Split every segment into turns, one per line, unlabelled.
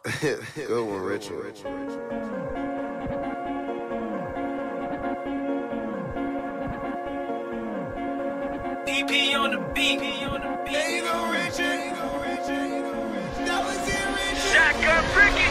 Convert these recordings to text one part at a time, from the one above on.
Good one, Richard.
DP on the beat.
There you go, Richard. That was it, Richard.
Shotgun Ricky.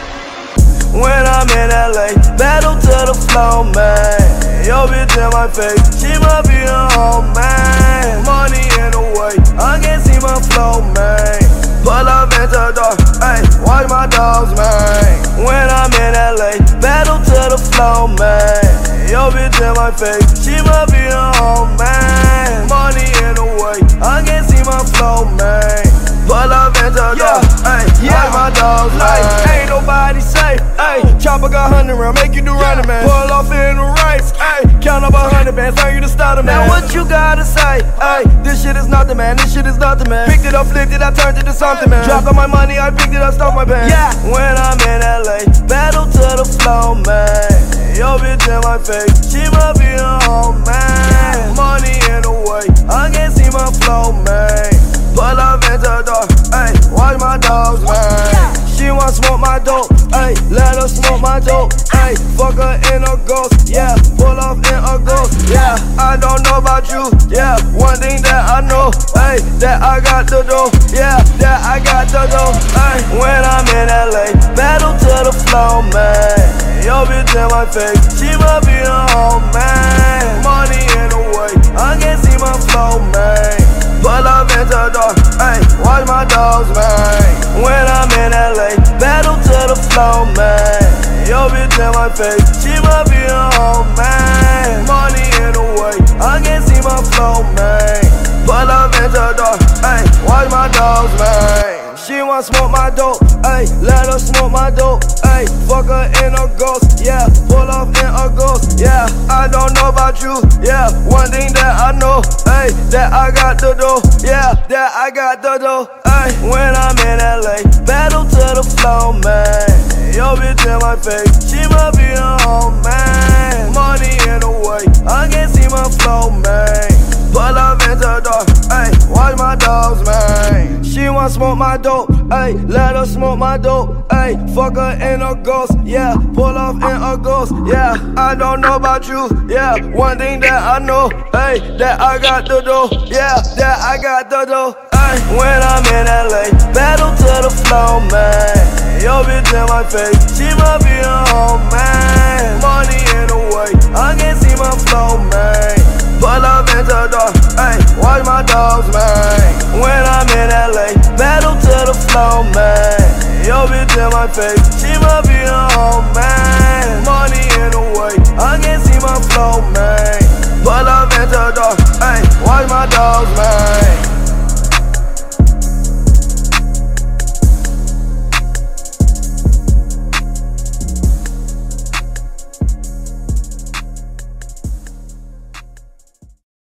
When I'm in LA, battle to the flow, man. Yo, bitch in my face, she must be a home, man. Money in the way, I can't see my flow, man. Pull up into the door, ayy, watch my dogs, man. When I'm in LA, battle to the flow, man. Yo, bitch in my face, she must be a home, man. Money in the way, I can't see my flow, man. Pull up into the door, ayy, watch my dogs, man. Ain't nobody safe, ayy. Chopper got 100 round, make you do running, man. Pull off in the race, ayy. Count up 100 bands, turn you to starter, man. Now what you gotta say, ayy? This shit is nothing, man. This shit is nothing, man. Picked it up, flipped it, I turned it to something, man. Dropped all my money, I picked it up, stuffed my band. Yeah. When I'm in LA, battle to the flow, man. Yo, bitch in my face, she must be a home, man. Money in the way, I can't see my flow, man. Pull up into the door, ayy, watch my dogs, man. She want smoke my dope, ayy, let her smoke my dope, ayy. Fuck her in a ghost, yeah, pull off in a ghost, yeah. I don't know about you, yeah, one thing that I know, ayy, that I got the dough, yeah, that I got the dough, ayy. When I'm in LA, battle to the flow, man. Yo, bitch in my face, she must be a home, man. Money in the way, I can't see my flow, man. Pull up into the door, ayy, watch my dogs, man. When I'm in LA, battle to the flow, man. Yo, bitch in my face, she must be a home, man. Money in the way, I can't see my flow, man. Pull up into the door, ayy, watch my dogs, man. She want smoke my dope, ayy, let her smoke my dope, ayy. Fuck her in a ghost, yeah, pull off in a ghost, yeah. I don't know about you, yeah, one thing that I know, ayy, that I got the dough, yeah, that I got the dough, ayy. When I'm in LA, battle to the flow, man. Yo, bitch in my face, she must be a home, man. Money in the way, I can't see my flow, man. Pull up into the door, ayy, watch my dogs, man. She want smoke my dope, ayy, let her smoke my dope, ayy. Fuck her in a ghost, yeah, pull off in a ghost, yeah. I don't know about you, yeah, one thing that I know, ayy, that I got the dough, yeah, that I got the dough, ayy. When I'm in LA, battle to the flow, man. Yo, bitch in my face, she must be a home, man. Money in the way, I can't see my flow, man. Pull up into the door, ayy, watch my dogs, man. When I'm in LA, battle to the flow, man. Yo, bitch in my face, she must be a home, man. Money in the way, I can't see my flow, man. Pull up into the door, ayy, watch my dogs, man.